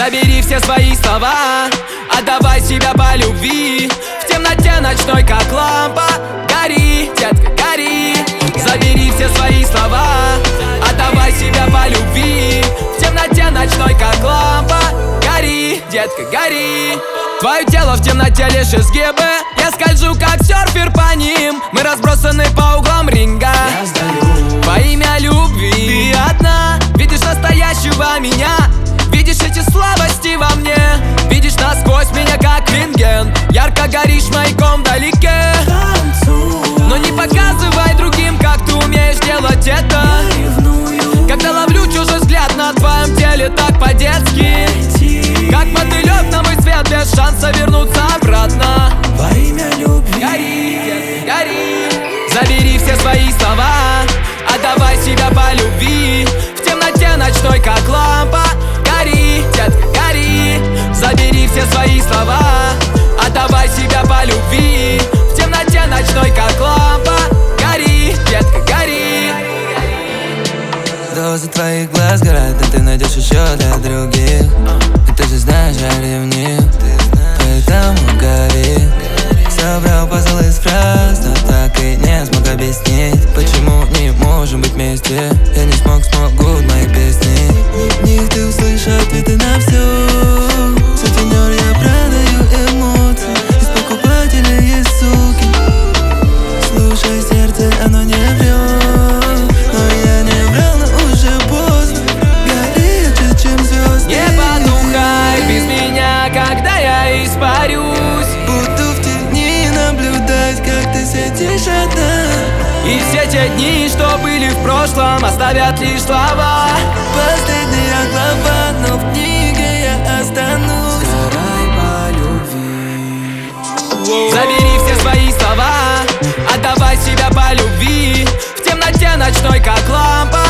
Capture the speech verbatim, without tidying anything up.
Забери все свои слова, отдавай себя по любви. В темноте ночной, как лампа, гори, детка, гори. Забери все свои слова, отдавай себя по любви. В темноте ночной, как лампа, гори, детка, гори. Твое тело в темноте лишь изгибы. Я скольжу, как серфер по ним. Мы разбросаны по углам ринга. Я сдаю во имя любви. Ты одна, видишь настоящего меня. Видишь эти слабости во мне. Видишь насквозь меня, как рентген. Ярко горишь маяком вдалеке. Но не показывай другим, как ты умеешь делать это. Когда ловлю чужой взгляд на твоем теле так по-детски, как мотылёк на мой свет, без шанса вернуться обратно. Во имя любви гори, гори. Забери все свои слова, отдавай себя по любви. В темноте ночной, как лампа, гори, детка, гори. Забери все свои слова, отдавай себя по любви. В темноте ночной, как лампа, гори, детка, гори. Дозы твоих глаз горят, но ты найдешь еще для других. И ты же знаешь, я ревнив, поэтому гори. Собрал пазл из фраз, но так и не смог объяснить, почему не можем быть вместе. Я не смог, смогу в моих песни. В них ты услышишь ответы на все. Сутенер, я продаю эмоции. Из покупателей есть суки. Слушай сердце, оно не врет. Но я не врал, но уже поздно. Гори ярче, чем звезды. Не потухай без меня, когда я испарюсь. Буду в тени наблюдать, как ты сидишь одна. И все те дни, что были в прошлом, оставят лишь слова. Последняя глава, но в книге я останусь. Сгорай по любви. Забери все свои слова, отдавай себя по любви. В темноте ночной, как лампа,